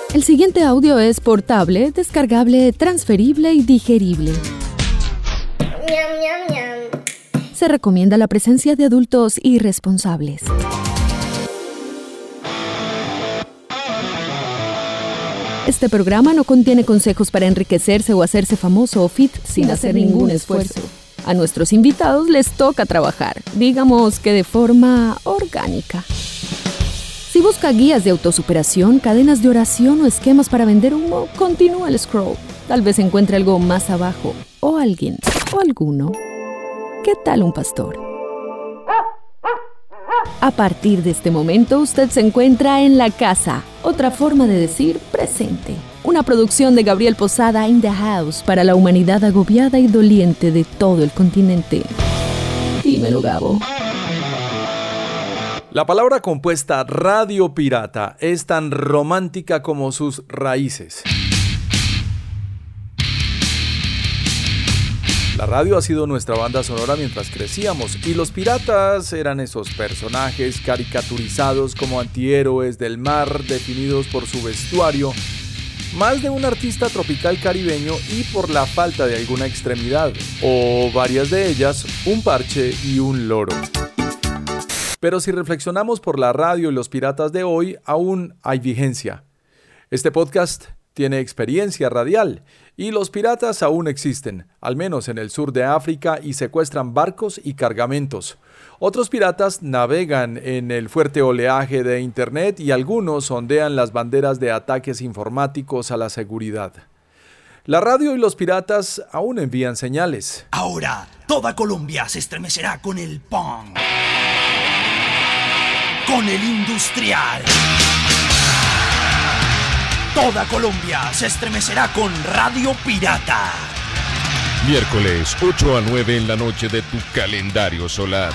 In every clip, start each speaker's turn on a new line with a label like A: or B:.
A: El siguiente audio es portable, descargable, transferible y digerible. Se recomienda la presencia de adultos irresponsables. Este programa no contiene consejos para enriquecerse o hacerse famoso o fit sin hacer ningún esfuerzo. A nuestros invitados les toca trabajar, digamos que de forma orgánica. Si busca guías de autosuperación, cadenas de oración o esquemas para vender humo, continúa el scroll. Tal vez encuentre algo más abajo, o alguien, o alguno. ¿Qué tal un pastor? A partir de este momento, usted se encuentra en la casa. Otra forma de decir presente. Una producción de Gabriel Posada in the house para la humanidad agobiada y doliente de todo el continente. Dímelo, Gabo.
B: La palabra compuesta Radio Pirata es tan romántica como sus raíces. La radio ha sido nuestra banda sonora mientras crecíamos y los piratas eran esos personajes caricaturizados como antihéroes del mar definidos por su vestuario, más de un artista tropical caribeño y por la falta de alguna extremidad, o varias de ellas, un parche y un loro. Pero si reflexionamos por la radio y los piratas de hoy, aún hay vigencia. Este podcast tiene experiencia radial y los piratas aún existen, al menos en el sur de África, y secuestran barcos y cargamentos. Otros piratas navegan en el fuerte oleaje de Internet y algunos ondean las banderas de ataques informáticos a la seguridad. La radio y los piratas aún envían señales.
C: Ahora, toda Colombia se estremecerá con el punk, con el industrial. Toda Colombia se estremecerá con Radio Pirata.
D: Miércoles 8 a 9 en la noche de tu calendario solar.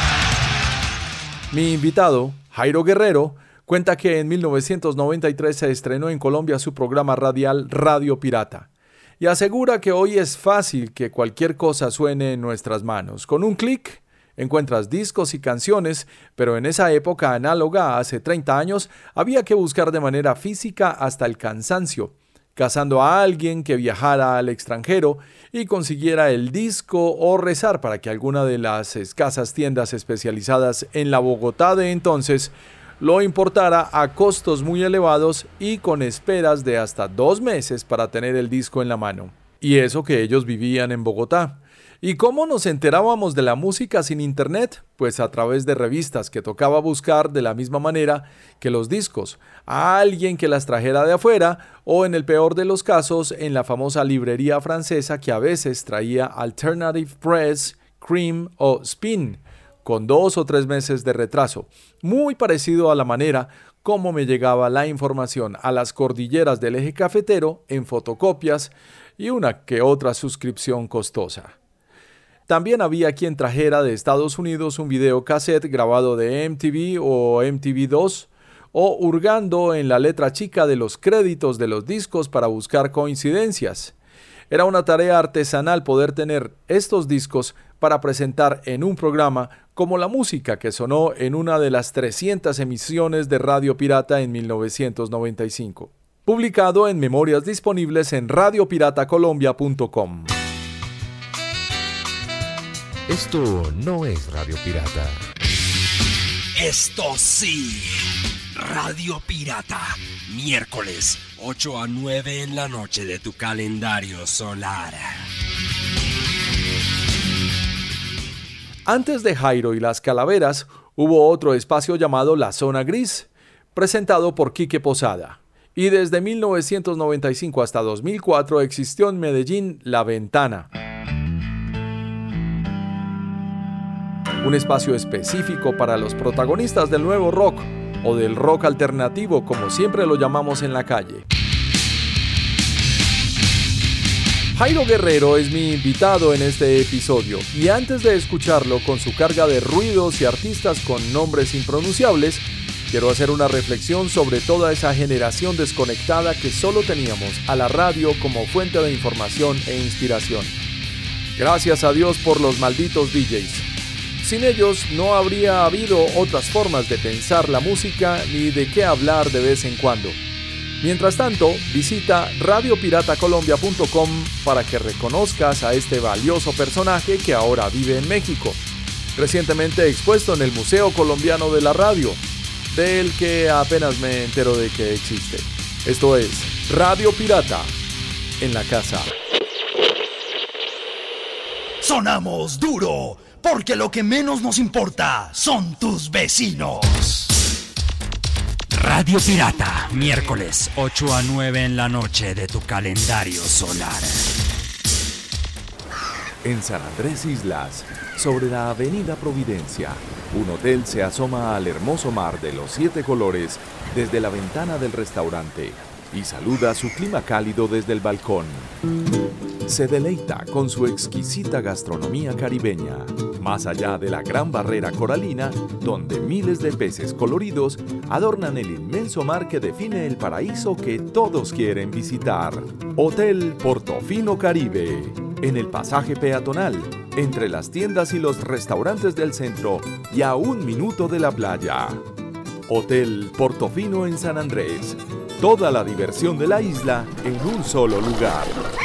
B: Mi invitado, Jairo Guerrero, cuenta que en 1993 se estrenó en Colombia su programa radial Radio Pirata. Y asegura que hoy es fácil que cualquier cosa suene en nuestras manos. Con un clic encuentras discos y canciones, pero en esa época análoga, hace 30 años, había que buscar de manera física hasta el cansancio, cazando a alguien que viajara al extranjero y consiguiera el disco o rezar para que alguna de las escasas tiendas especializadas en la Bogotá de entonces lo importara a costos muy elevados y con esperas de hasta 2 meses para tener el disco en la mano. Y eso que ellos vivían en Bogotá. ¿Y cómo nos enterábamos de la música sin internet? Pues a través de revistas que tocaba buscar de la misma manera que los discos, a alguien que las trajera de afuera o en el peor de los casos en la famosa librería francesa que a veces traía Alternative Press, Cream o Spin, con 2 o 3 meses de retraso, muy parecido a la manera como me llegaba la información a las cordilleras del eje cafetero en fotocopias y una que otra suscripción costosa. También había quien trajera de Estados Unidos un videocassette grabado de MTV o MTV2 o hurgando en la letra chica de los créditos de los discos para buscar coincidencias. Era una tarea artesanal poder tener estos discos para presentar en un programa como la música que sonó en una de las 300 emisiones de Radio Pirata en 1995. Publicado en memorias disponibles en radiopiratacolombia.com.
D: Esto no es Radio Pirata.
C: Esto sí, Radio Pirata. Miércoles 8 a 9 en la noche de tu calendario solar.
B: Antes de Jairo y las Calaveras, hubo otro espacio llamado La Zona Gris, presentado por Quique Posada. Y desde 1995 hasta 2004 existió en Medellín La Ventana, un espacio específico para los protagonistas del nuevo rock, o del rock alternativo, como siempre lo llamamos en la calle. Jairo Guerrero es mi invitado en este episodio, y antes de escucharlo con su carga de ruidos y artistas con nombres impronunciables, quiero hacer una reflexión sobre toda esa generación desconectada que solo teníamos a la radio como fuente de información e inspiración. Gracias a Dios por los malditos DJs. Sin ellos no habría habido otras formas de pensar la música ni de qué hablar de vez en cuando. Mientras tanto, visita radiopiratacolombia.com para que reconozcas a este valioso personaje que ahora vive en México, recientemente expuesto en el Museo Colombiano de la Radio, del que apenas me entero de que existe. Esto es Radio Pirata en la casa.
E: Sonamos duro, porque lo que menos nos importa son tus vecinos.
C: Radio Pirata, miércoles 8 a 9 en la noche de tu calendario solar.
F: En San Andrés Islas, sobre la avenida Providencia, un hotel se asoma al hermoso mar de los 7 colores desde la ventana del restaurante y saluda su clima cálido desde el balcón. Se deleita con su exquisita gastronomía caribeña, más allá de la gran barrera coralina, donde miles de peces coloridos adornan el inmenso mar que define el paraíso que todos quieren visitar. Hotel Portofino Caribe, en el pasaje peatonal, entre las tiendas y los restaurantes del centro y a 1 minuto de la playa. Hotel Portofino en San Andrés, toda la diversión de la isla en un solo lugar.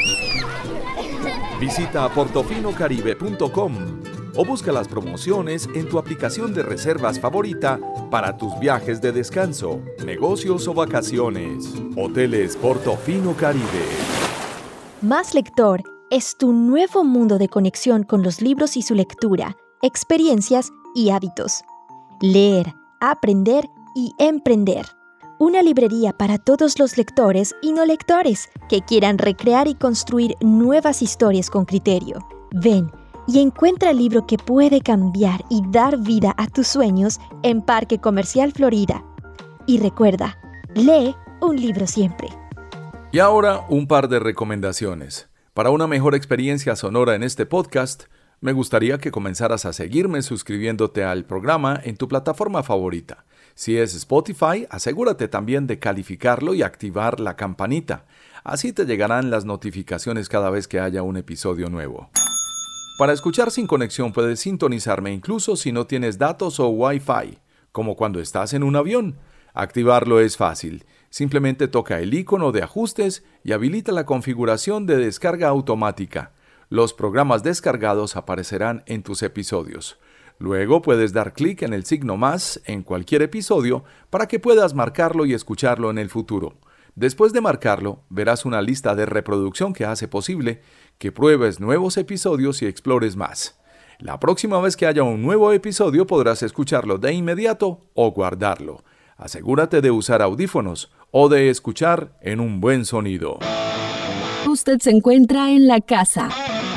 F: Visita portofinocaribe.com o busca las promociones en tu aplicación de reservas favorita para tus viajes de descanso, negocios o vacaciones. Hoteles Portofino Caribe.
G: Más Lector es tu nuevo mundo de conexión con los libros y su lectura, experiencias y hábitos. Leer, aprender y emprender. Una librería para todos los lectores y no lectores que quieran recrear y construir nuevas historias con criterio. Ven y encuentra el libro que puede cambiar y dar vida a tus sueños en Parque Comercial Florida. Y recuerda, lee un libro siempre.
B: Y ahora un par de recomendaciones. Para una mejor experiencia sonora en este podcast, me gustaría que comenzaras a seguirme suscribiéndote al programa en tu plataforma favorita. Si es Spotify, asegúrate también de calificarlo y activar la campanita. Así te llegarán las notificaciones cada vez que haya un episodio nuevo. Para escuchar sin conexión puedes sintonizarme incluso si no tienes datos o Wi-Fi, como cuando estás en un avión. Activarlo es fácil. Simplemente toca el icono de ajustes y habilita la configuración de descarga automática. Los programas descargados aparecerán en tus episodios. Luego puedes dar clic en el signo más en cualquier episodio para que puedas marcarlo y escucharlo en el futuro. Después de marcarlo, verás una lista de reproducción que hace posible que pruebes nuevos episodios y explores más. La próxima vez que haya un nuevo episodio podrás escucharlo de inmediato o guardarlo. Asegúrate de usar audífonos o de escuchar en un buen sonido.
A: Usted se encuentra en la casa.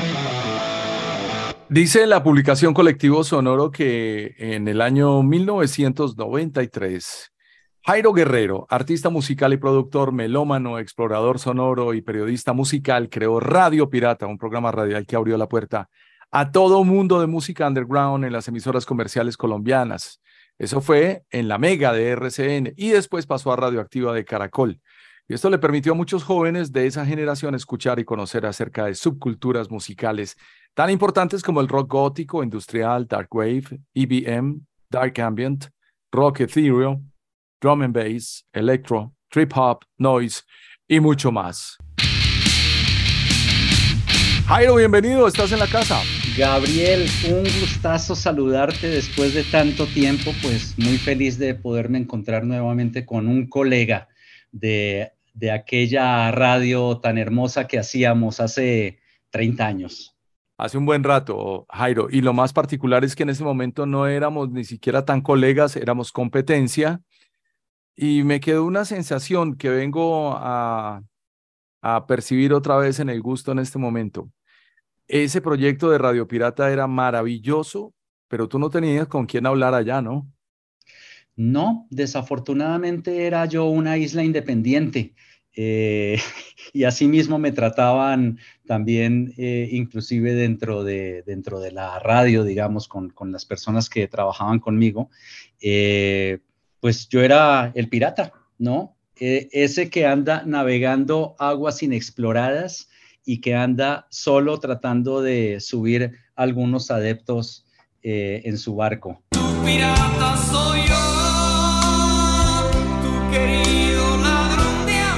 B: Dice la publicación Colectivo Sonoro que en el año 1993, Jairo Guerrero, artista musical y productor, melómano, explorador sonoro y periodista musical, creó Radio Pirata, un programa radial que abrió la puerta a todo mundo de música underground en las emisoras comerciales colombianas. Eso fue en la Mega de RCN y después pasó a Radioactiva de Caracol. Y esto le permitió a muchos jóvenes de esa generación escuchar y conocer acerca de subculturas musicales tan importantes como el rock gótico, industrial, dark wave, EBM, dark ambient, rock ethereal, drum and bass, electro, trip hop, noise y mucho más. Jairo, bienvenido, estás en la casa.
H: Gabriel, un gustazo saludarte después de tanto tiempo, pues muy feliz de poderme encontrar nuevamente con un colega de aquella radio tan hermosa que hacíamos hace 30 años.
B: Hace un buen rato, Jairo, y lo más particular es que en ese momento no éramos ni siquiera tan colegas, éramos competencia, y me quedó una sensación que vengo a percibir otra vez en el gusto en este momento. Ese proyecto de Radio Pirata era maravilloso, pero tú no tenías con quién hablar allá, ¿no?
H: No, desafortunadamente era yo una isla independiente. Y así mismo me trataban también, inclusive dentro de la radio, digamos, con las personas que trabajaban conmigo. Pues yo era el pirata, ¿no? Ese que anda navegando aguas inexploradas y que anda solo tratando de subir algunos adeptos en su barco.
I: Tu pirata soy yo, tu querido ladrón de amor.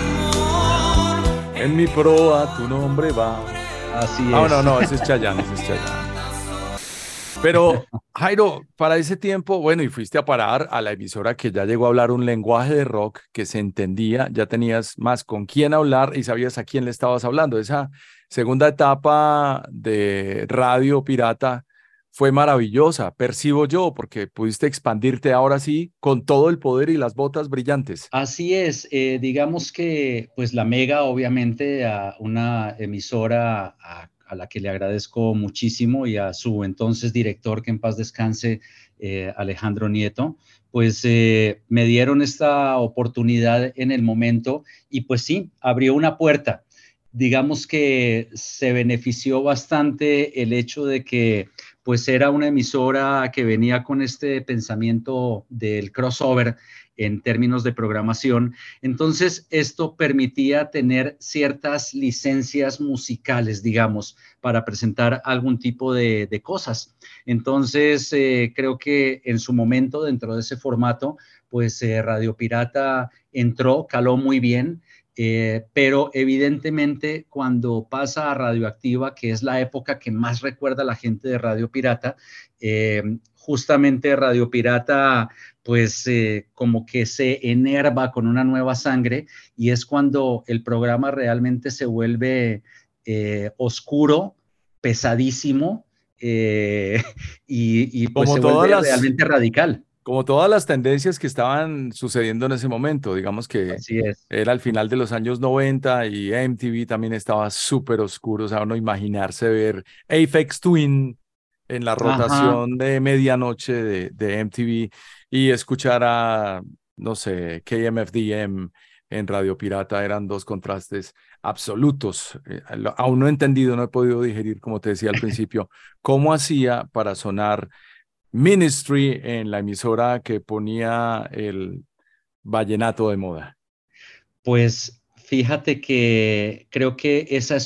B: En mi proa tu nombre va.
H: Así es.
B: No, ese es Chayanne, ese es Chayanne. Pero, Jairo, para ese tiempo, bueno, y fuiste a parar a la emisora que ya llegó a hablar un lenguaje de rock que se entendía, ya tenías más con quién hablar y sabías a quién le estabas hablando. Esa segunda etapa de Radio Pirata fue maravillosa, percibo yo, porque pudiste expandirte ahora sí con todo el poder y las botas brillantes.
H: Así es, digamos que pues la Mega, obviamente, a una emisora a la que le agradezco muchísimo y a su entonces director, que en paz descanse, Alejandro Nieto, pues me dieron esta oportunidad en el momento y pues sí, abrió una puerta. Digamos que se benefició bastante el hecho de que pues era una emisora que venía con este pensamiento del crossover en términos de programación. Entonces, esto permitía tener ciertas licencias musicales, digamos, para presentar algún tipo de cosas. Entonces, creo que en su momento, dentro de ese formato, pues Radio Pirata entró, caló muy bien. Pero evidentemente cuando pasa a Radioactiva, que es la época que más recuerda la gente de Radio Pirata, justamente Radio Pirata pues como que se enerva con una nueva sangre y es cuando el programa realmente se vuelve oscuro, pesadísimo y pues
B: Como
H: se
B: todas
H: vuelve
B: las,
H: realmente radical.
B: como todas las tendencias que estaban sucediendo en ese momento, digamos que
H: Así es.
B: era al final de los años 90 y MTV también estaba súper oscuro, o sea, uno imaginarse ver Aphex Twin en la
H: Ajá.
B: rotación de medianoche de MTV y escuchar a, no sé, KMFDM en Radio Pirata eran dos contrastes absolutos. Aún no he entendido, no he podido digerir, como te decía al principio, cómo hacía para sonar Ministry en la emisora que ponía el vallenato de moda.
H: Pues fíjate que creo que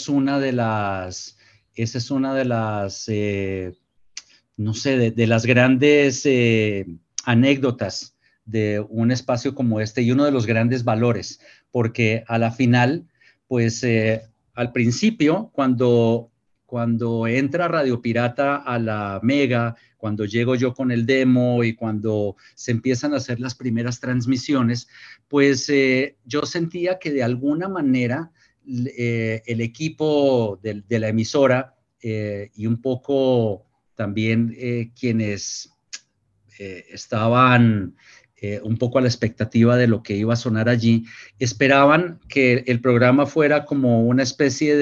H: no sé, de las grandes anécdotas de un espacio como este y uno de los grandes valores, porque a la final, pues al principio, cuando entra Radio Pirata a la Mega, cuando llego yo con el demo y cuando se empiezan a hacer las primeras transmisiones, pues yo sentía que de alguna manera el equipo de la emisora y un poco también quienes estaban un poco a la expectativa de lo que iba a sonar allí, esperaban que el programa fuera como una especie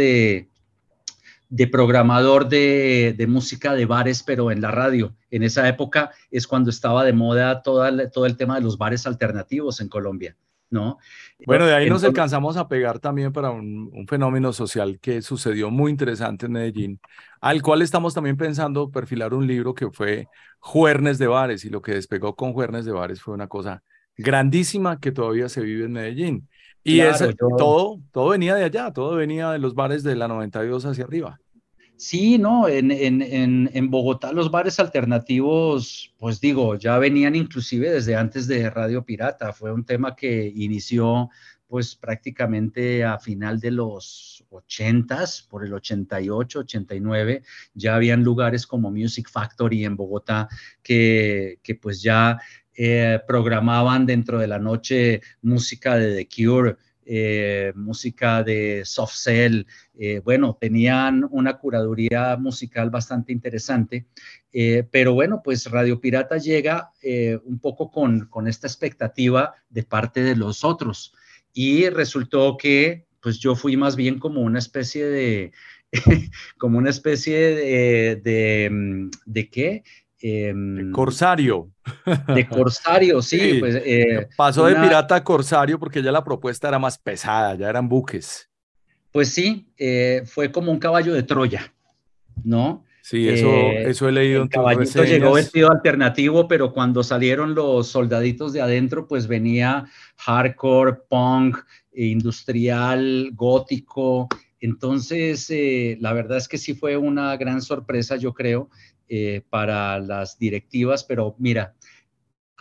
H: de programador de música de bares, pero en la radio. En esa época es cuando estaba de moda todo el tema de los bares alternativos en Colombia, ¿no?
B: Bueno, de ahí nos
H: Entonces,
B: alcanzamos a pegar también para un fenómeno social que sucedió muy interesante en Medellín, al cual estamos también pensando perfilar un libro que fue Juernes de Bares, y lo que despegó con Juernes de Bares fue una cosa grandísima que todavía se vive en Medellín. Y
H: claro,
B: ese, todo venía de allá, todo venía de los bares de la 92 hacia arriba.
H: sí, no, en Bogotá los bares alternativos, pues digo, ya venían inclusive desde antes de Radio Pirata. Fue un tema que inició pues prácticamente a final de los 80s, por el 88, 89, ya habían lugares como Music Factory en Bogotá que pues ya programaban dentro de la noche música de The Cure, música de Soft Cell, bueno, tenían una curaduría musical bastante interesante, pero bueno, pues Radio Pirata llega un poco con esta expectativa de parte de los otros y resultó que pues yo fui más bien como una especie de, como una especie ¿de qué?
B: Corsario.
H: De corsario, sí,
B: Sí,
H: pues
B: pasó de
H: una,
B: pirata a corsario porque ya la propuesta era más pesada, ya eran buques.
H: pues sí, fue como un caballo de Troya, ¿no?
B: Sí, eso he leído
H: El
B: en tus
H: caballito llegó
B: reseñas.
H: vestido alternativo, pero cuando salieron los soldaditos de adentro, pues venía hardcore, punk, industrial, gótico. Entonces, la verdad es que sí fue una gran sorpresa, yo creo, para las directivas, pero mira,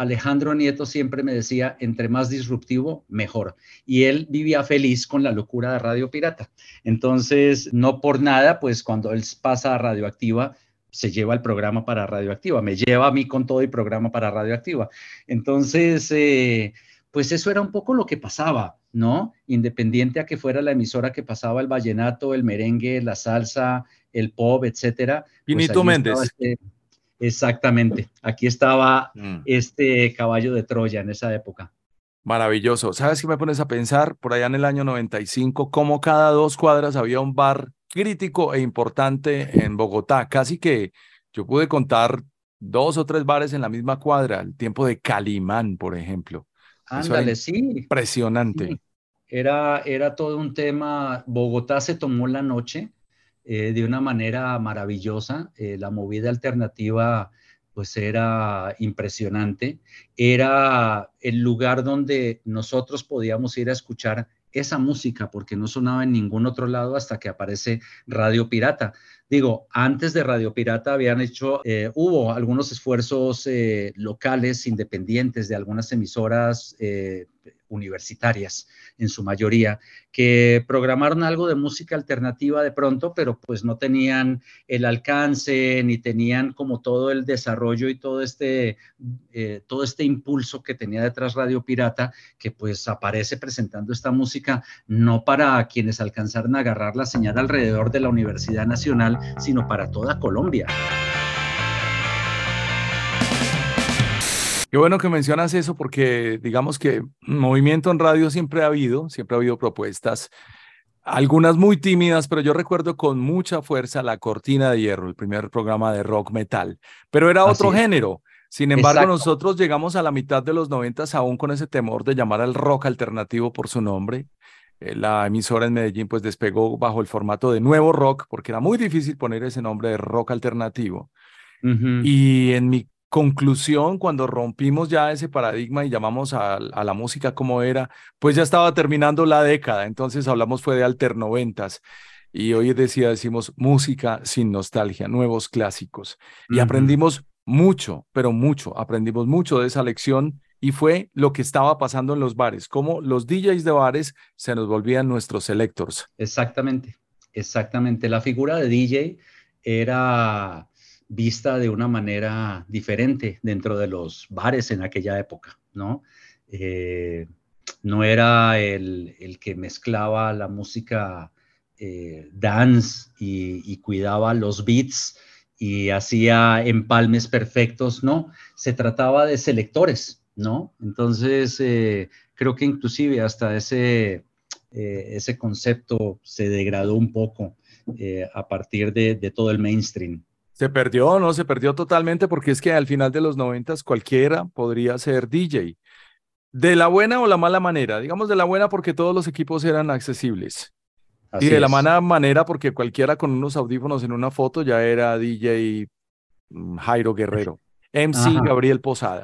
H: Alejandro Nieto siempre me decía, entre más disruptivo, mejor. Y él vivía feliz con la locura de Radio Pirata. Entonces, no por nada, pues cuando él pasa a Radioactiva, se lleva el programa para Radioactiva, me lleva a mí con todo el programa para Radioactiva. Entonces, pues eso era un poco lo que pasaba, ¿no? Independiente a que fuera la emisora que pasaba el vallenato, el merengue, la salsa, el pop, etcétera. Pues
B: Pinito
H: allí estaba
B: Méndez.
H: exactamente, aquí estaba
B: Mm.
H: este caballo de Troya en esa época.
B: Maravilloso. ¿Sabes qué me pones a pensar? Por allá en el año 95, cómo cada 2 cuadras había un bar crítico e importante en Bogotá. Casi que yo pude contar 2 o 3 bares en la misma cuadra. El tiempo de Calimán, por ejemplo. Eso era
H: Ándale, sí,
B: impresionante.
H: sí. Era todo un tema. Bogotá se tomó la noche de una manera maravillosa. La movida alternativa pues era impresionante. Era el lugar donde nosotros podíamos ir a escuchar esa música porque no sonaba en ningún otro lado hasta que aparece Radio Pirata. Digo, antes de Radio Pirata hubo algunos esfuerzos locales, independientes de algunas emisoras universitarias en su mayoría, que programaron algo de música alternativa de pronto, pero pues no tenían el alcance, ni tenían como todo el desarrollo y todo este impulso que tenía detrás Radio Pirata, que pues aparece presentando esta música no para quienes alcanzaron a agarrar la señal alrededor de la Universidad Nacional, sino para toda Colombia.
B: Qué bueno que mencionas eso porque digamos que movimiento en radio siempre ha habido propuestas, algunas muy tímidas, pero yo recuerdo con mucha fuerza La Cortina de Hierro, el primer programa de rock metal, pero era
H: Así
B: otro
H: es.
B: género. Sin embargo,
H: Exacto.
B: nosotros llegamos a la mitad de los 90 aún con ese temor de llamar al rock alternativo por su nombre. La emisora en Medellín pues despegó bajo el formato de nuevo rock porque era muy difícil poner ese nombre de rock alternativo.
H: Uh-huh.
B: Y en mi conclusión, cuando rompimos ya ese paradigma y llamamos a la música como era, pues ya estaba terminando la década, entonces hablamos fue de alternoventas y hoy decimos música sin nostalgia, nuevos clásicos. Y aprendimos mucho, pero mucho, aprendimos mucho de esa lección y fue lo que estaba pasando en los bares, cómo los DJs de bares se nos volvían nuestros selectors.
H: Exactamente, exactamente. La figura de DJ era vista de una manera diferente dentro de los bares en aquella época, ¿no? No era el que mezclaba la música dance y cuidaba los beats y hacía empalmes perfectos, ¿no? Se trataba de selectores, ¿no? Entonces, creo que inclusive hasta ese concepto se degradó un poco a partir de todo el mainstream.
B: Se perdió, ¿no? Se perdió totalmente porque es que al final de los 90 cualquiera podría ser DJ. De la buena o la mala manera. Digamos de la buena porque todos los equipos eran accesibles.
H: Así
B: Y de la
H: es.
B: mala manera porque cualquiera con unos audífonos en una foto ya era DJ Jairo Guerrero. MC
H: Ajá.
B: Gabriel Posada.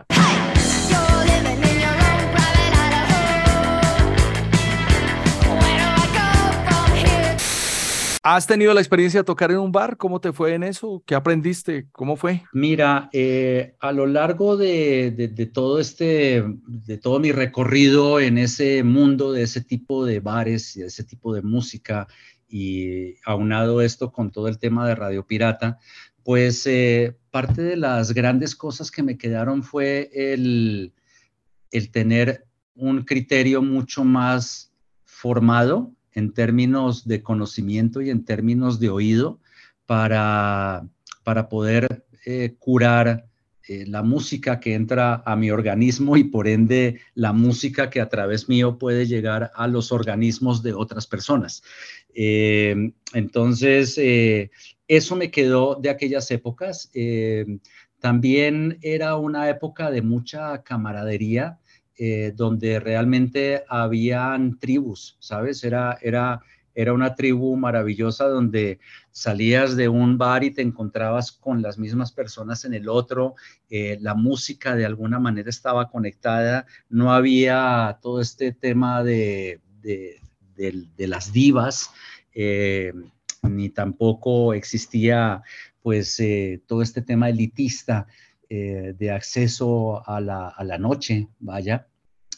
B: ¿Has tenido la experiencia de tocar en un bar? ¿Cómo te fue en eso? ¿Qué aprendiste? ¿Cómo fue?
H: Mira, a lo largo de todo mi recorrido en ese mundo de ese tipo de bares y de ese tipo de música, y aunado esto con todo el tema de Radio Pirata, pues parte de las grandes cosas que me quedaron fue el tener un criterio mucho más formado en términos de conocimiento y en términos de oído para poder curar la música que entra a mi organismo y por ende la música que a través mío puede llegar a los organismos de otras personas. Entonces, eso me quedó de aquellas épocas. También era una época de mucha camaradería, donde realmente habían tribus, ¿sabes? Era una tribu maravillosa donde salías de un bar y te encontrabas con las mismas personas en el otro, la música de alguna manera estaba conectada, no había todo este tema de las divas, ni tampoco existía pues todo este tema elitista. de acceso a la noche, vaya.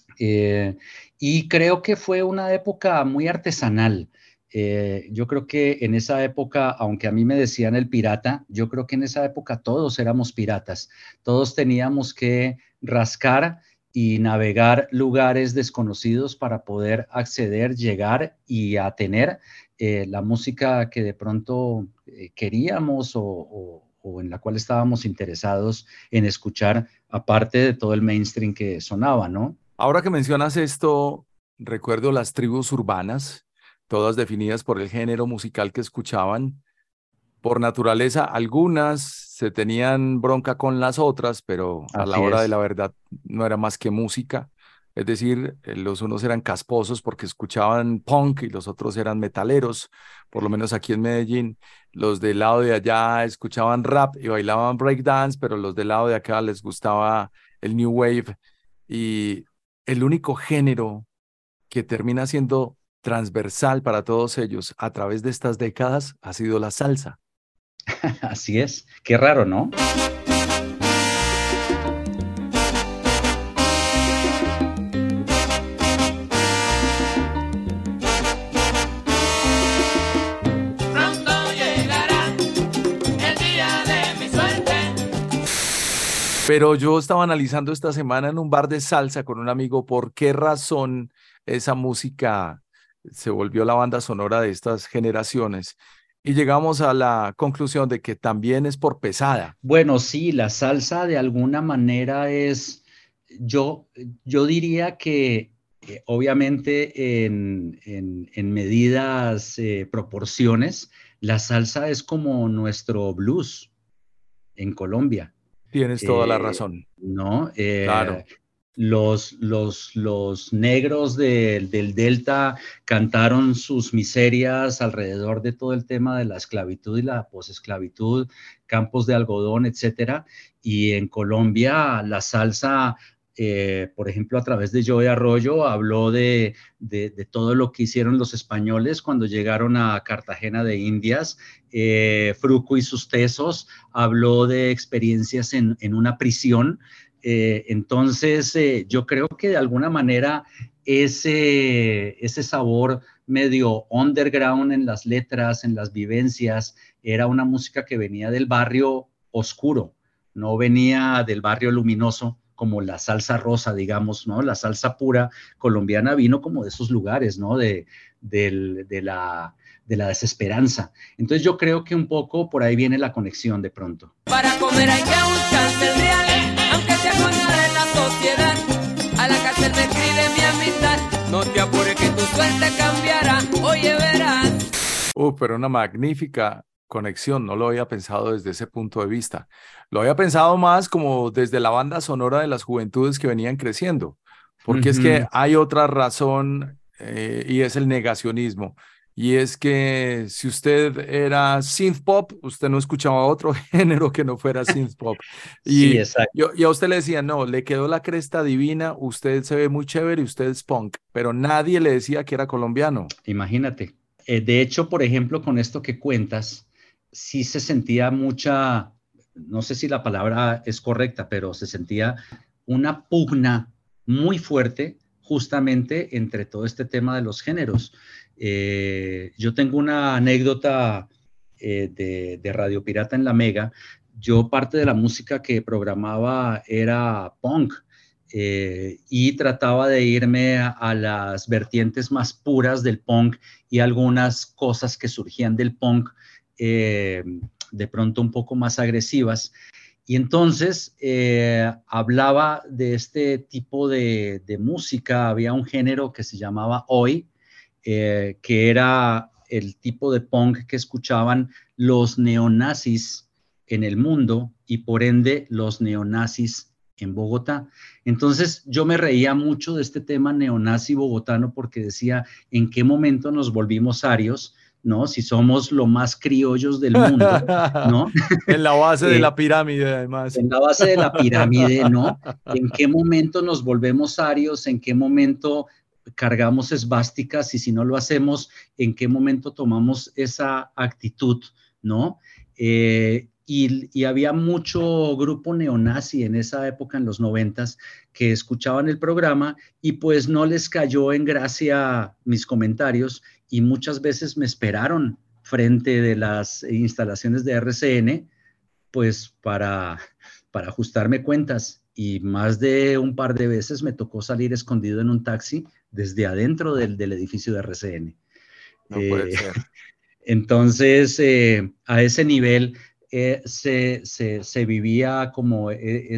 H: Y creo que fue una época muy artesanal. Yo creo que en esa época, aunque a mí me decían el pirata, yo creo que en esa época todos éramos piratas. Todos teníamos que rascar y navegar lugares desconocidos para poder acceder, llegar y a tener la música que de pronto queríamos o en la cual estábamos interesados en escuchar, aparte de todo el mainstream que sonaba, ¿no?
B: Ahora que mencionas esto, recuerdo las tribus urbanas, todas definidas por el género musical que escuchaban. Por naturaleza, algunas se tenían bronca con las otras, pero a la
H: Así
B: hora de
H: es.
B: la verdad no era más que música. Es decir, los unos eran casposos porque escuchaban punk y los otros eran metaleros, por lo menos aquí en Medellín. Los del lado de allá escuchaban rap y bailaban breakdance, pero los del lado de acá les gustaba el new wave. Y el único género que termina siendo transversal para todos ellos a través de estas décadas ha sido la salsa.
H: Así es. Qué raro, ¿no?
B: Pero yo estaba analizando esta semana en un bar de salsa con un amigo por qué razón esa música se volvió la banda sonora de estas generaciones y llegamos a la conclusión de que también es por pesada.
H: Bueno, sí, la salsa de alguna manera es, yo diría que obviamente en medidas, proporciones, la salsa es como nuestro blues en Colombia.
B: Tienes toda la razón.
H: ¿No?
B: Claro.
H: Los negros del Delta cantaron sus miserias alrededor de todo el tema de la esclavitud y la posesclavitud, campos de algodón, etcétera. Y en Colombia la salsa, por ejemplo, a través de Joey Arroyo, habló de todo lo que hicieron los españoles cuando llegaron a Cartagena de Indias. Fruco y sus tesos habló de experiencias en una prisión. Entonces, yo creo que de alguna manera ese sabor medio underground en las letras, en las vivencias, era una música que venía del barrio oscuro, no venía del barrio luminoso, como la salsa rosa, digamos, ¿no? La salsa pura colombiana vino como de esos lugares, ¿no? De la desesperanza. Entonces yo creo que un poco por ahí viene la conexión de pronto.
I: Para comer hay que buscarse el real, aunque sea con la sociedad. A la cárcel me escribe mi amistad, no te apures que tu suerte cambiará, oye verás.
B: Pero una magnífica conexión, no lo había pensado desde ese punto de vista. Lo había pensado más como desde la banda sonora de las juventudes que venían creciendo, porque es que hay otra razón y es el negacionismo. Y es que si usted era synth pop, usted no escuchaba otro género que no fuera synth pop.
H: Sí, exacto.
B: Y a usted le decía, no, le quedó la cresta divina, usted se ve muy chévere y usted es punk, pero nadie le decía que era colombiano.
H: Imagínate. De hecho, por ejemplo, con esto que cuentas, sí se sentía mucha, no sé si la palabra es correcta, pero se sentía una pugna muy fuerte justamente entre todo este tema de los géneros. Yo tengo una anécdota de Radio Pirata en La Mega. Yo parte de la música que programaba era punk y trataba de irme a las vertientes más puras del punk y algunas cosas que surgían del punk de pronto un poco más agresivas. Y entonces hablaba de este tipo de música. Había un género que se llamaba Oi, que era el tipo de punk que escuchaban los neonazis en el mundo y por ende los neonazis en Bogotá. Entonces yo me reía mucho de este tema neonazi bogotano porque decía, ¿en qué momento nos volvimos arios? ¿No? Si somos lo más criollos del mundo, ¿no?
B: En la base de la pirámide, además.
H: En la base de la pirámide, ¿no? ¿En qué momento nos volvemos arios? ¿En qué momento cargamos esvásticas? Y si no lo hacemos, ¿en qué momento tomamos esa actitud, ¿no? y había mucho grupo neonazi en esa época, en los 90s, que escuchaban el programa y pues no les cayó en gracia mis comentarios y muchas veces me esperaron frente de las instalaciones de RCN pues para ajustarme cuentas, y más de un par de veces me tocó salir escondido en un taxi desde adentro del edificio de RCN.
B: No puede ser.
H: Entonces, a ese nivel se vivía como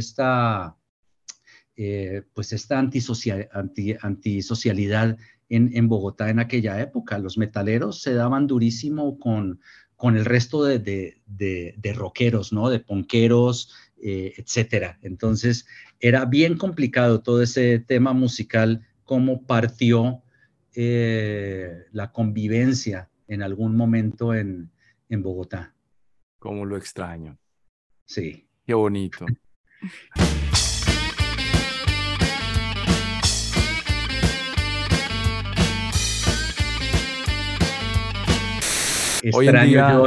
H: pues esta antisocialidad en Bogotá en aquella época. Los metaleros se daban durísimo con el resto de rockeros, ¿no? De punkeros, etcétera. Entonces, era bien complicado todo ese tema musical, cómo partió la convivencia en algún momento en Bogotá.
B: Cómo lo extraño.
H: Sí.
B: Qué bonito.
H: Extraño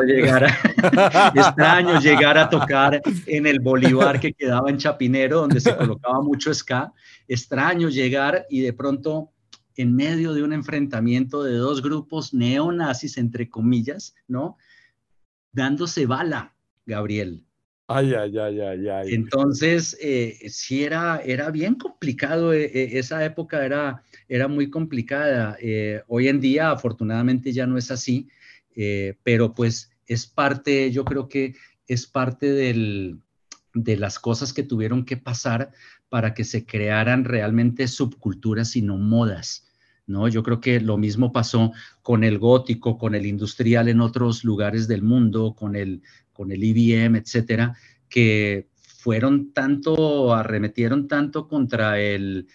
H: llegar a tocar en el Bolívar que quedaba en Chapinero, donde se colocaba mucho ska. Extraño llegar y de pronto, en medio de un enfrentamiento de dos grupos neonazis, entre comillas, ¿no? Dándose bala, Gabriel.
B: Ay.
H: Entonces, sí era bien complicado, esa época era muy complicada. Hoy en día, afortunadamente, ya no es así, pero pues es parte, yo creo que es parte de las cosas que tuvieron que pasar para que se crearan realmente subculturas y no modas, ¿no? Yo creo que lo mismo pasó con el gótico, con el industrial en otros lugares del mundo, con el EBM, etcétera, que arremetieron tanto contra el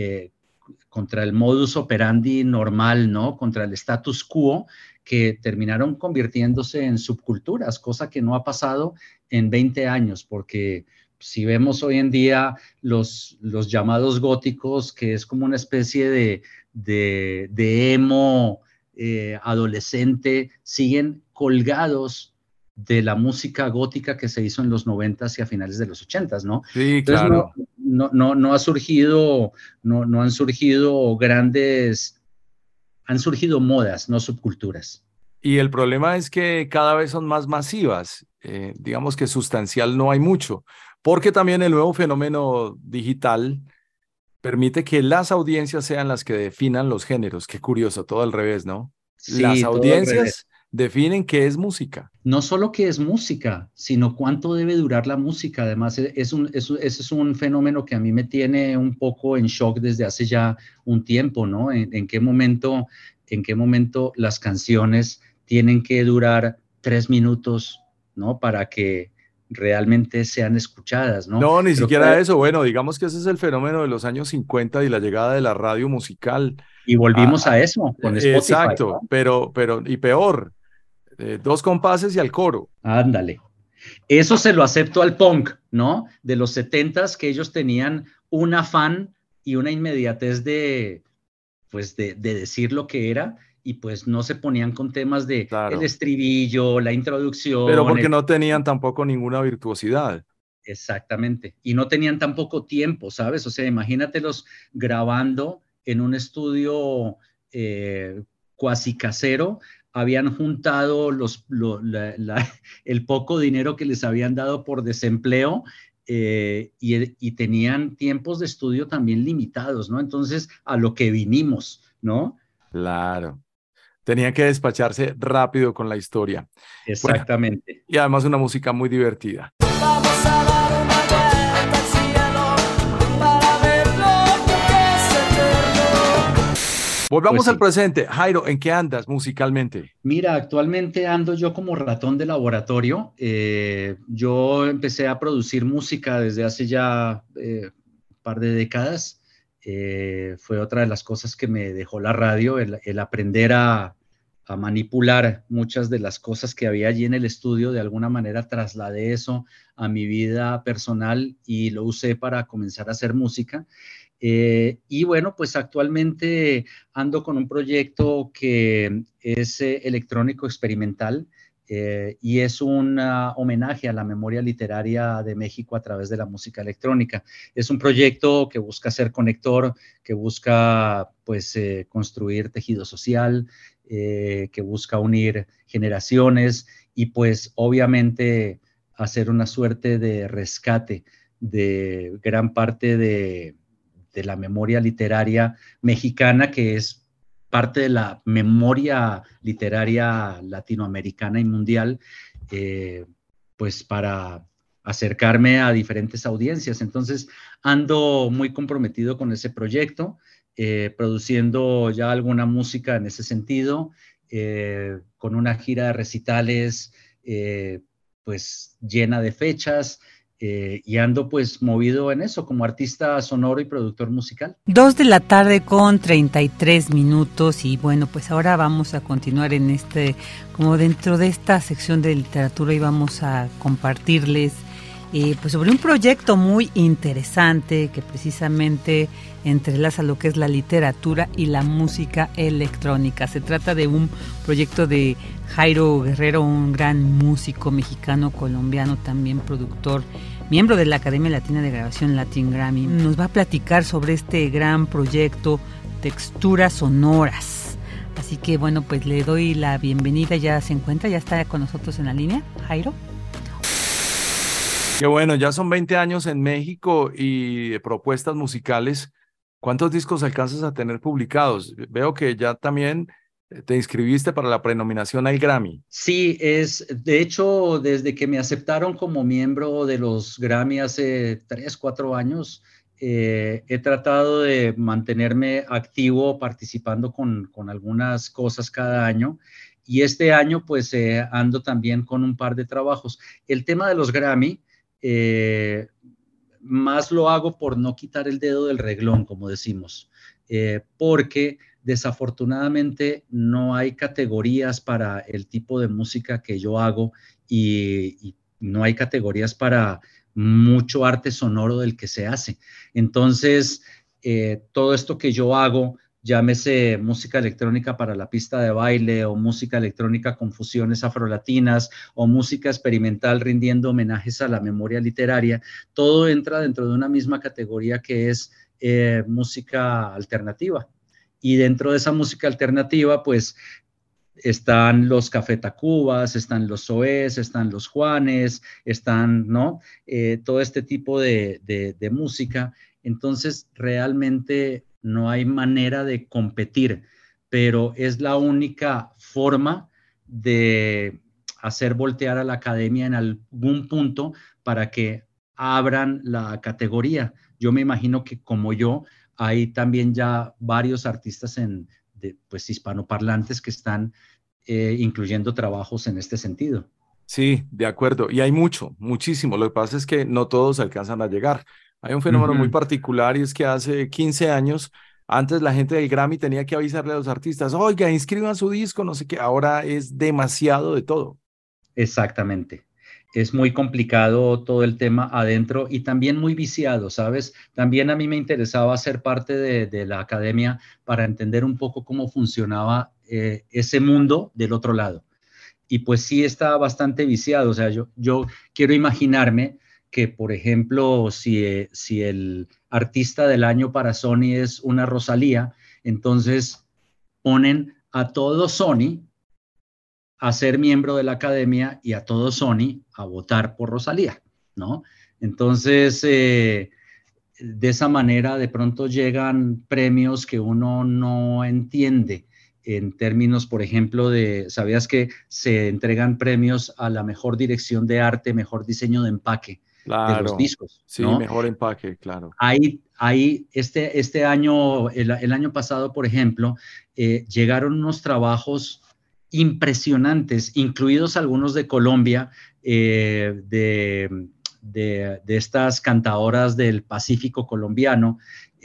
H: modus operandi normal, ¿no? Contra el status quo, que terminaron convirtiéndose en subculturas, cosa que no ha pasado en 20 años, porque si vemos hoy en día los llamados góticos, que es como una especie de emo adolescente, siguen colgados de la música gótica que se hizo en los 90s y a finales de los 80s, ¿no?
B: Sí,
H: entonces,
B: claro.
H: No han surgido grandes, han surgido modas, no subculturas.
B: Y el problema es que cada vez son más masivas. Digamos que sustancial no hay mucho, porque también el nuevo fenómeno digital permite que las audiencias sean las que definan los géneros. Qué curioso, todo al revés, ¿no?
H: Sí,
B: las
H: todo al
B: audiencias
H: revés.
B: definen qué es música.
H: No solo qué es música, sino cuánto debe durar la música. Además, ese es un fenómeno que a mí me tiene un poco en shock desde hace ya un tiempo, ¿no? ¿En qué momento las canciones tienen que durar 3 minutos, ¿no? Para que realmente sean escuchadas, ¿no?
B: No, ni
H: Creo
B: siquiera
H: que,
B: eso. Bueno, digamos que ese es el fenómeno de los años 50 y la llegada de la radio musical.
H: y volvimos a eso con Spotify,
B: Exacto,
H: ¿no?
B: pero, y peor, 2 compases y al coro.
H: Ándale. Eso se lo acepto al punk, ¿no? De los 70s, que ellos tenían un afán y una inmediatez de decir lo que era, y pues no se ponían con temas de el
B: Claro,
H: estribillo, la introducción.
B: pero porque no tenían tampoco ninguna virtuosidad.
H: Exactamente. Y no tenían tampoco tiempo, ¿sabes? O sea, imagínatelos grabando en un estudio cuasi casero. Habían juntado el poco dinero que les habían dado por desempleo, y tenían tiempos de estudio también limitados, ¿no? Entonces, a lo que vinimos, ¿no?
B: Claro. Tenían que despacharse rápido con la historia. Bueno,
H: Exactamente.
B: y además una música muy divertida.
I: Vamos a dar una vuelta al cielo para ver lo que es eterno.
B: Volvamos
H: Pues
B: al
H: sí.
B: presente. Jairo, ¿en qué andas musicalmente?
H: Mira, actualmente ando yo como ratón de laboratorio. Yo empecé a producir música desde hace ya un par de décadas. Fue otra de las cosas que me dejó la radio, el aprender a manipular muchas de las cosas que había allí en el estudio. De alguna manera trasladé eso a mi vida personal y lo usé para comenzar a hacer música. Y bueno, pues actualmente ando con un proyecto que es electrónico experimental. y es un homenaje a la memoria literaria de México a través de la música electrónica. Es un proyecto que busca ser conector, que busca pues construir tejido social, que busca unir generaciones y pues obviamente hacer una suerte de rescate de gran parte de la memoria literaria mexicana, que es parte de la memoria literaria latinoamericana y mundial, pues para acercarme a diferentes audiencias. Entonces, ando muy comprometido con ese proyecto, produciendo ya alguna música en ese sentido, con una gira de recitales, pues llena de fechas, y ando pues movido en eso como artista sonoro y productor musical.
J: 2:33 y bueno, pues ahora vamos a continuar en como dentro de esta sección de literatura y vamos a compartirles pues sobre un proyecto muy interesante que precisamente entrelaza lo que es la literatura y la música electrónica. Se trata de un proyecto de Jairo Guerrero, un gran músico mexicano, colombiano, también productor, miembro de la Academia Latina de Grabación Latin Grammy. Nos va a platicar sobre este gran proyecto, Texturas Sonoras. Así que bueno, pues le doy la bienvenida, ya se encuentra, ya está con nosotros en la línea, Jairo.
B: Qué bueno, ya son 20 años en México y de propuestas musicales. ¿Cuántos discos alcanzas a tener publicados? Veo que ya también te inscribiste para la prenominación al Grammy.
H: Sí, de hecho, desde que me aceptaron como miembro de los Grammy hace 3, 4 años, he tratado de mantenerme activo participando con algunas cosas cada año. Y este año, pues, ando también con un par de trabajos. El tema de los Grammy, más lo hago por no quitar el dedo del renglón, como decimos, porque desafortunadamente no hay categorías para el tipo de música que yo hago y no hay categorías para mucho arte sonoro del que se hace. Entonces, todo esto que yo hago, llámese música electrónica para la pista de baile o música electrónica con fusiones afrolatinas o música experimental rindiendo homenajes a la memoria literaria, todo entra dentro de una misma categoría que es música alternativa. Y dentro de esa música alternativa, pues, están los Café Tacubas, están los Zoés, están los Juanes, están, ¿no? Todo este tipo de música. Entonces, realmente no hay manera de competir, pero es la única forma de hacer voltear a la academia en algún punto para que abran la categoría. Yo me imagino que como yo, hay también ya varios artistas pues, hispanoparlantes que están incluyendo trabajos en este sentido.
B: Sí, de acuerdo. Y hay muchísimo. Lo que pasa es que no todos alcanzan a llegar. Hay un fenómeno muy particular y es que hace 15 años, antes la gente del Grammy tenía que avisarle a los artistas, oiga, inscriban su disco, no sé qué. Ahora es demasiado de todo.
H: Exactamente. Es muy complicado todo el tema adentro y también muy viciado, ¿sabes? También a mí me interesaba ser parte de la academia para entender un poco cómo funcionaba ese mundo del otro lado. Y pues sí está bastante viciado. O sea, yo quiero imaginarme que, por ejemplo, si el artista del año para Sony es una Rosalía, entonces ponen a todo Sony a ser miembro de la academia y a todo Sony a votar por Rosalía, ¿no? Entonces, de esa manera de pronto llegan premios que uno no entiende en términos, por ejemplo, ¿sabías que se entregan premios a la mejor dirección de arte, mejor diseño de empaque de los discos?
B: Sí,
H: ¿no?
B: mejor empaque, claro.
H: Ahí este año, el año pasado, por ejemplo, llegaron unos trabajos impresionantes, incluidos algunos de Colombia, de estas cantadoras del Pacífico colombiano,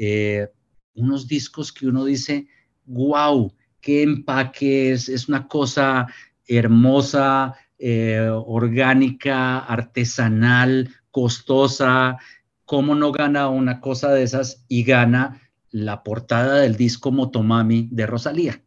H: unos discos que uno dice, wow, qué empaque, es una cosa hermosa, orgánica, artesanal, costosa. ¿Cómo no gana una cosa de esas y gana la portada del disco Motomami de Rosalía?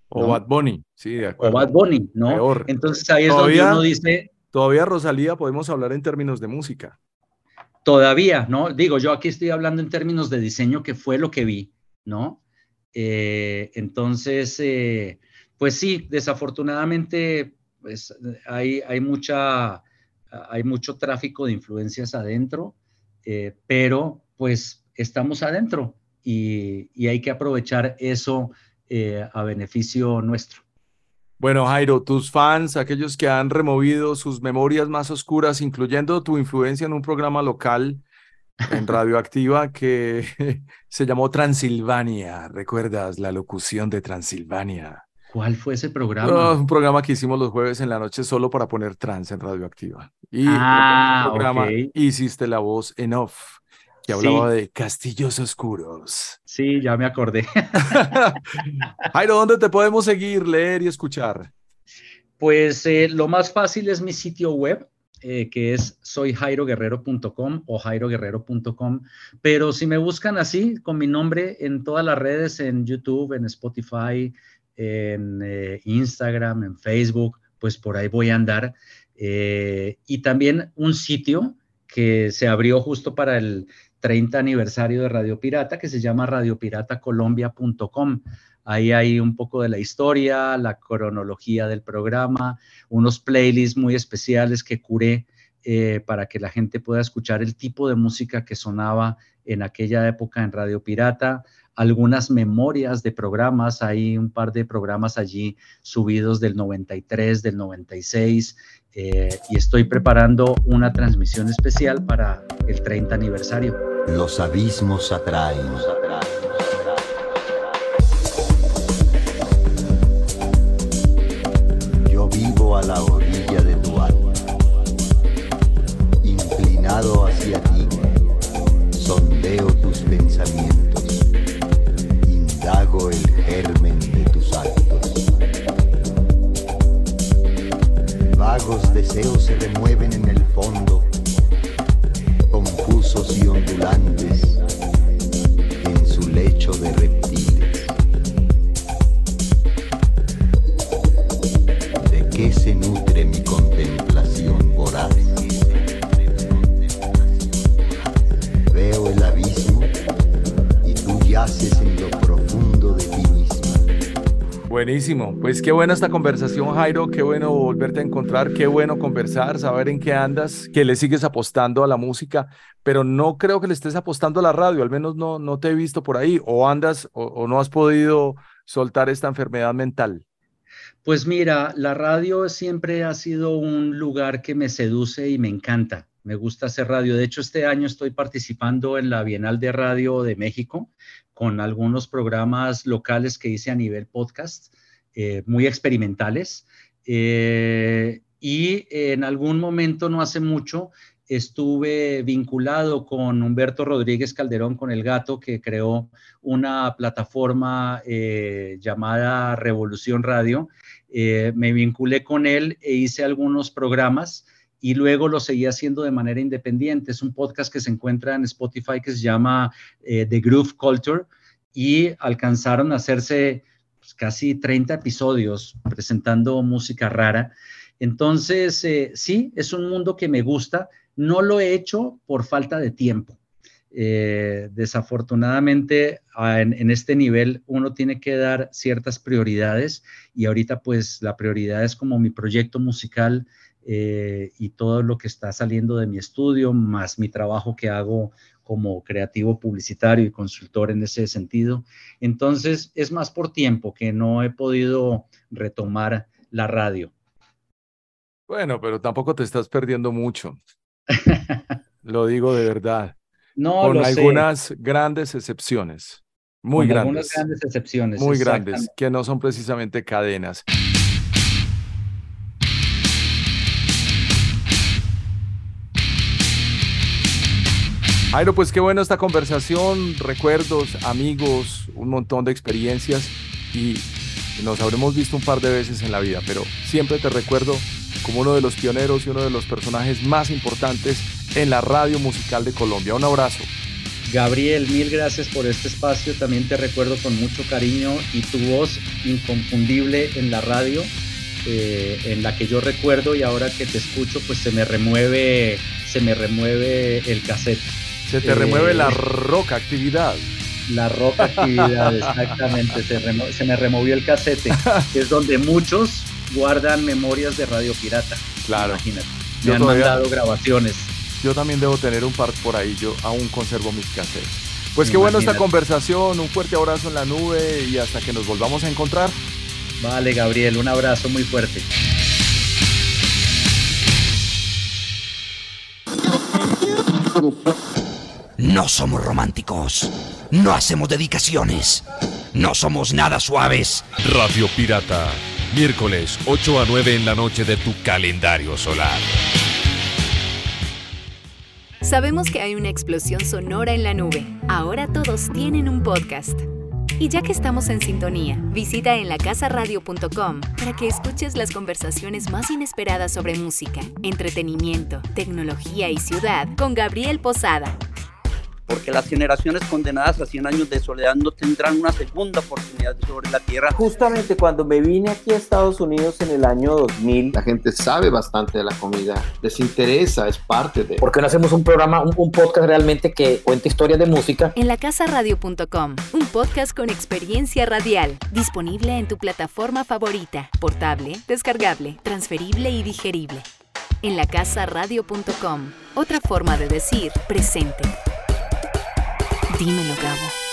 B: O
H: ¿no?
B: Bad Bunny, sí, de acuerdo.
H: O Bad Bunny, ¿no?
B: Peor.
H: Entonces ahí es donde uno dice...
B: Todavía, Rosalía, podemos hablar en términos de música.
H: Todavía, ¿no? Digo, yo aquí estoy hablando en términos de diseño, que fue lo que vi, ¿no? Entonces, pues sí, desafortunadamente, pues hay mucho tráfico de influencias adentro, pero pues estamos adentro y hay que aprovechar eso a beneficio nuestro.
B: Bueno, Jairo, tus fans, aquellos que han removido sus memorias más oscuras, incluyendo tu influencia en un programa local en Radioactiva que se llamó Transilvania. ¿Recuerdas la locución de Transilvania?
H: ¿Cuál fue ese programa?
B: Un programa que hicimos los jueves en la noche solo para poner trance en Radioactiva. Y en ese programa
H: okay.
B: hiciste la voz en off, que hablaba de castillos oscuros.
H: Sí, ya me acordé.
B: Jairo, ¿dónde te podemos seguir, leer y escuchar?
H: Pues lo más fácil es mi sitio web, que es soyjairoguerrero.com o jairoguerrero.com, pero si me buscan así, con mi nombre en todas las redes, en YouTube, en Spotify, en Instagram, en Facebook, pues por ahí voy a andar. Y también un sitio que se abrió justo para el 30 aniversario de Radio Pirata, que se llama radiopiratacolombia.com. Ahí hay un poco de la historia, la cronología del programa, unos playlists muy especiales que curé para que la gente pueda escuchar el tipo de música que sonaba en aquella época en Radio Pirata, algunas memorias de programas, hay un par de programas allí subidos del 93, del 96, y estoy preparando una transmisión especial para el 30 aniversario.
K: Los abismos atraen. Yo vivo a la orilla de tu alma, inclinado hacia ti, sondeo tus pensamientos, indago el germen de tus actos. Vagos deseos se remueven en el fondo, confusos y ondulantes, en su lecho de reptiles. ¿De qué se nutre mi contemplación voraz? Veo el abismo y tú yaces en lo profundo de ti misma.
B: Buenísimo, pues qué buena esta conversación, Jairo, qué bueno volverte a encontrar, qué bueno conversar, saber en qué andas, que le sigues apostando a la música, pero no creo que le estés apostando a la radio, al menos no te he visto por ahí, o andas o no has podido soltar esta enfermedad mental.
H: Pues mira, la radio siempre ha sido un lugar que me seduce y me encanta. Me gusta hacer radio. De hecho, este año estoy participando en la Bienal de Radio de México con algunos programas locales que hice a nivel podcast, muy experimentales. Y en algún momento, no hace mucho, estuve vinculado con Humberto Rodríguez Calderón, con El Gato, que creó una plataforma llamada Revolución Radio. Me vinculé con él e hice algunos programas y luego lo seguí haciendo de manera independiente. Es un podcast que se encuentra en Spotify que se llama The Groove Culture y alcanzaron a hacerse pues, casi 30 episodios presentando música rara. Entonces, sí, es un mundo que me gusta. No lo he hecho por falta de tiempo. Desafortunadamente, en este nivel uno tiene que dar ciertas prioridades y ahorita pues la prioridad es como mi proyecto musical y todo lo que está saliendo de mi estudio, más mi trabajo que hago como creativo publicitario y consultor en ese sentido. Entonces, es más por tiempo que no he podido retomar la radio.
B: Bueno, pero tampoco te estás perdiendo mucho. Lo digo de verdad.
H: No,
B: con
H: lo
B: algunas
H: sé.
B: grandes excepciones. Muy
H: con
B: grandes.
H: Algunas grandes excepciones.
B: Muy grandes, que no son precisamente cadenas. Jairo, pues qué buena esta conversación, recuerdos, amigos, un montón de experiencias y nos habremos visto un par de veces en la vida, pero siempre te recuerdo como uno de los pioneros y uno de los personajes más importantes en la radio musical de Colombia. Un abrazo.
H: Gabriel, mil gracias por este espacio, también te recuerdo con mucho cariño y tu voz inconfundible en la radio, en la que yo recuerdo, y ahora que te escucho pues se me remueve el cassette.
B: Se te remueve la roca actividad.
H: La roca actividad, exactamente, se me removió el casete, que es donde muchos guardan memorias de Radio Pirata.
B: Claro.
H: Imagínate, me han mandado grabaciones.
B: Yo también debo tener un par por ahí, yo aún conservo mis cassettes. Pues qué bueno esta conversación, un fuerte abrazo en la nube y hasta que nos volvamos a encontrar.
H: Vale, Gabriel, un abrazo muy fuerte.
C: No somos románticos, no hacemos dedicaciones, no somos nada suaves.
D: Radio Pirata, miércoles 8 a 9 en la noche de tu calendario solar.
L: Sabemos que hay una explosión sonora en la nube. Ahora todos tienen un podcast. Y ya que estamos en sintonía, visita enlacasaradio.com para que escuches las conversaciones más inesperadas sobre música, entretenimiento, tecnología y ciudad con Gabriel Posada.
M: Porque las generaciones condenadas a 100 años de soledad no tendrán una segunda oportunidad sobre la tierra.
N: Justamente cuando me vine aquí a Estados Unidos en el año 2000,
O: la gente sabe bastante de la comida, les interesa, es parte de...
P: ¿Por qué no hacemos un programa, un podcast realmente que cuente historias de música?
L: Enlacasaradio.com, un podcast con experiencia radial, disponible en tu plataforma favorita, portable, descargable, transferible y digerible. Enlacasaradio.com, otra forma de decir presente. Dímelo, Gabo.